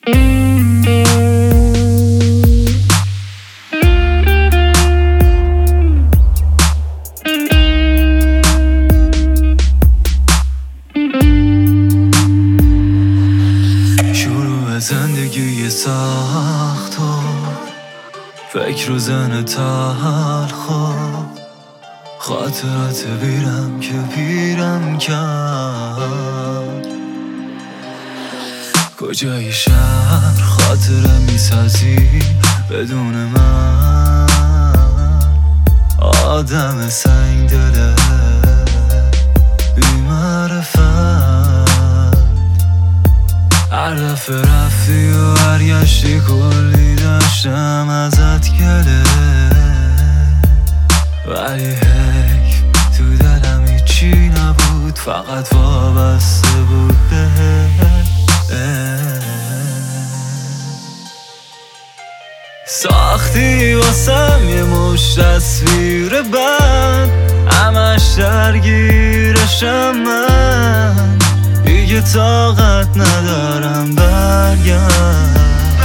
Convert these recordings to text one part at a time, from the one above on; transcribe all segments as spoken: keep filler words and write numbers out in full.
زندگی سخت و فکر و زن تلخ، خاطرات بیرم که پیرم کرد. کجای شهر خاطره میسازی بدون من؟ آدم سنگ دله بی معرفت، هر دفعه رفتی و برگشتی کلی داشتم ازت گله، ولی هی تو دلم هیچی نبود، فقط وابسته بود به ساختی واسم یه مش تصویر بد، همش درگیرشم من، دیگه طاقت ندارم برگرد.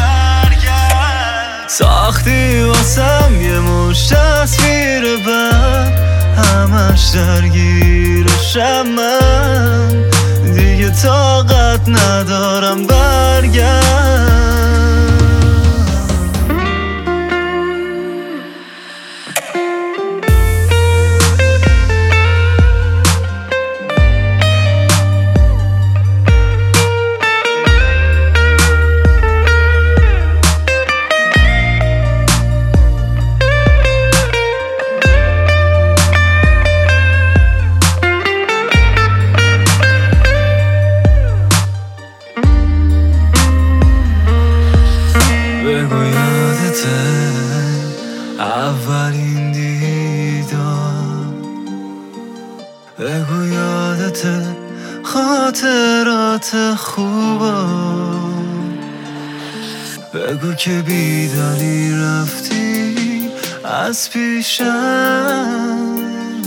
ساختی واسم یه مش تصویر بد، همش درگیرشم من، دیگه طاقت ندارم برگرد. بگو یادته اولین دیدار، بگو یادته خاطرات خوبا، بگو که بیدلی رفتی از پیشم،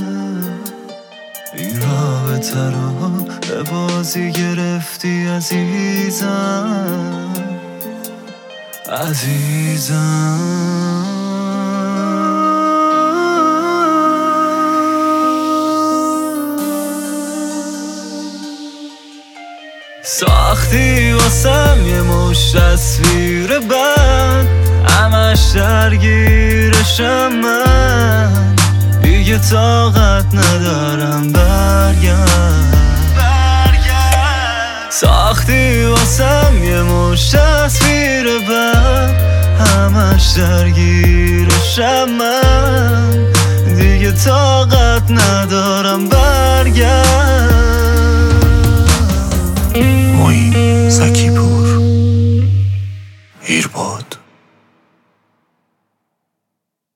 این رابطه رو به بازی گرفتی عزیزم عزیزم. ساختی واسم یه مش تصویر بد، همش درگیرشم من، دیگه طاقت ندارم برگرد. ساختی واسم یه مش تصویر بد، همش درگیرشم من، دیگه طاقت ندارم برگرد. معین زکی پور ایرباد.